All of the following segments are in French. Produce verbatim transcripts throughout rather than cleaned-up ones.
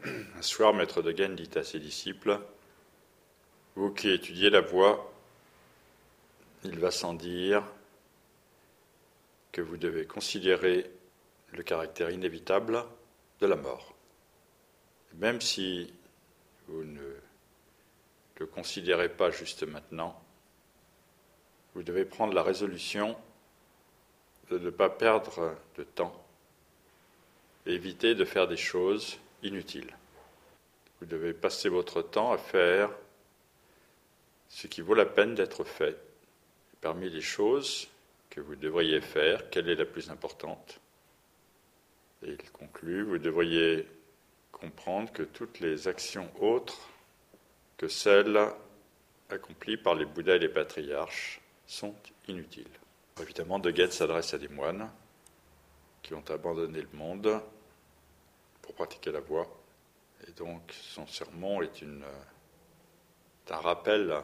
Un soir, Maître Dogen dit à ses disciples, « Vous qui étudiez la voie, il va sans dire que vous devez considérer le caractère inévitable de la mort. Même si vous ne le considérez pas juste maintenant, vous devez prendre la résolution de ne pas perdre de temps et éviter de faire des choses inutiles. Vous devez passer votre temps à faire ce qui vaut la peine d'être fait. Et parmi les choses que vous devriez faire, quelle est la plus importante ? Et il conclut, vous devriez comprendre que toutes les actions autres que celles accomplies par les Bouddhas et les patriarches sont inutiles. Évidemment, Dogen s'adresse à des moines qui ont abandonné le monde pour pratiquer la voie. Et donc, son sermon est, une, est un rappel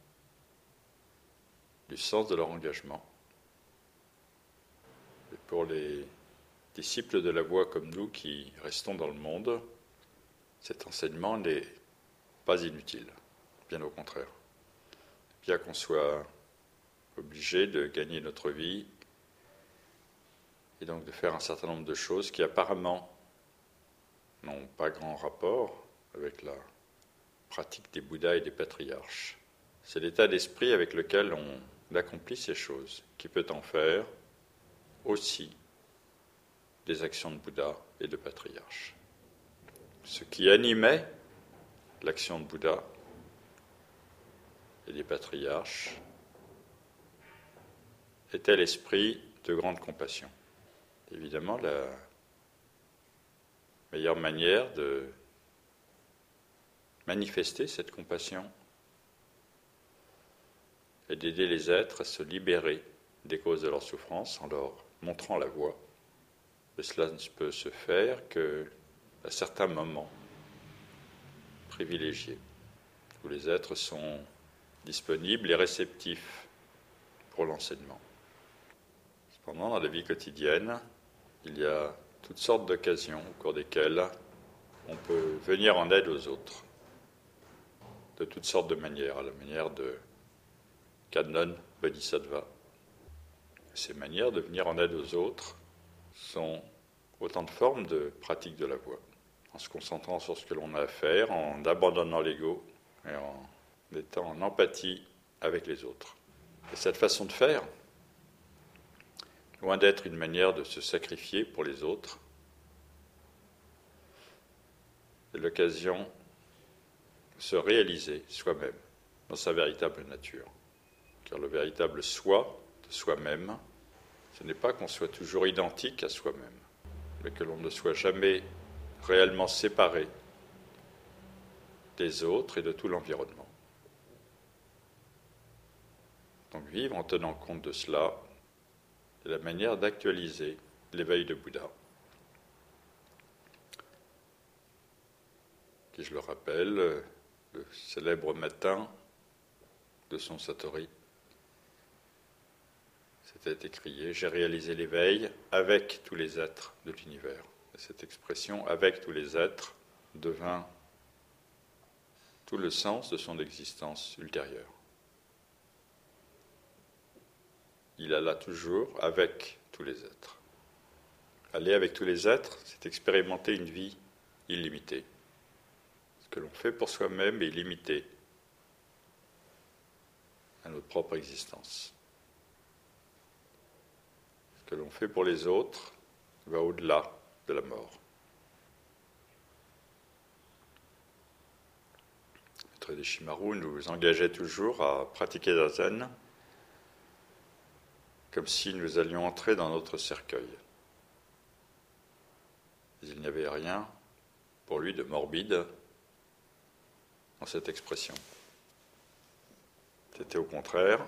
du sens de leur engagement. Et pour les disciples de la voie comme nous qui restons dans le monde, cet enseignement n'est pas inutile, bien au contraire. Bien qu'on soit obligé de gagner notre vie et donc de faire un certain nombre de choses qui apparemment n'ont pas grand rapport avec la pratique des Bouddhas et des patriarches. C'est l'état d'esprit avec lequel on accomplit ces choses qui peut en faire aussi des actions de Bouddha et de patriarches. Ce qui animait l'action de Bouddha et des patriarches était l'esprit de grande compassion. Évidemment, la meilleure manière de manifester cette compassion est d'aider les êtres à se libérer des causes de leur souffrance en leur montrant la voie. Et cela ne peut se faire qu'à certains moments privilégiés, où les êtres sont disponibles et réceptifs pour l'enseignement. Cependant, dans la vie quotidienne, il y a toutes sortes d'occasions au cours desquelles on peut venir en aide aux autres, de toutes sortes de manières, à la manière de Kannon Bodhisattva. Ces manières de venir en aide aux autres sont autant de formes de pratique de la voie, en se concentrant sur ce que l'on a à faire, en abandonnant l'ego et en étant en empathie avec les autres. Et cette façon de faire, loin d'être une manière de se sacrifier pour les autres, est l'occasion de se réaliser soi-même dans sa véritable nature. Car le véritable soi de soi-même, ce n'est pas qu'on soit toujours identique à soi-même, mais que l'on ne soit jamais réellement séparé des autres et de tout l'environnement. Donc vivre en tenant compte de cela est la manière d'actualiser l'éveil de Bouddha, qui, je le rappelle, le célèbre matin de son Satori, c'était écrié « J'ai réalisé l'éveil avec tous les êtres de l'univers ». Et cette expression « avec tous les êtres » devint tout le sens de son existence ultérieure. Il alla toujours avec tous les êtres. Aller avec tous les êtres, c'est expérimenter une vie illimitée. Ce que l'on fait pour soi-même est limité à notre propre existence. Ce que l'on fait pour les autres va au-delà de la mort. Maître Deshimaru nous engageait toujours à pratiquer la zen comme si nous allions entrer dans notre cercueil. Mais il n'y avait rien pour lui de morbide dans cette expression. C'était au contraire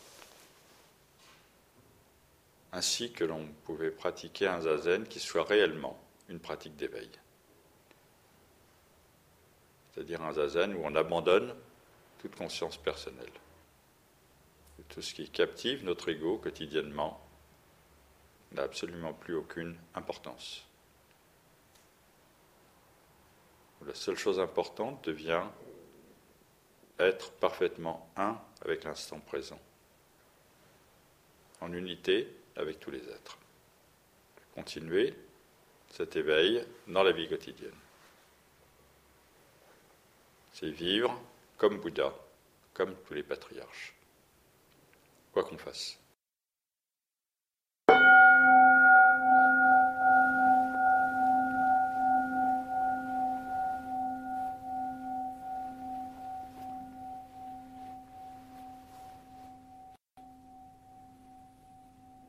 ainsi que l'on pouvait pratiquer un zazen qui soit réellement une pratique d'éveil. C'est-à-dire un zazen où on abandonne toute conscience personnelle. Tout ce qui captive notre ego quotidiennement n'a absolument plus aucune importance. où la seule chose importante devient être parfaitement un avec l'instant présent, en unité avec tous les êtres. Continuer cet éveil dans la vie quotidienne. C'est vivre comme Bouddha, comme tous les patriarches, quoi qu'on fasse.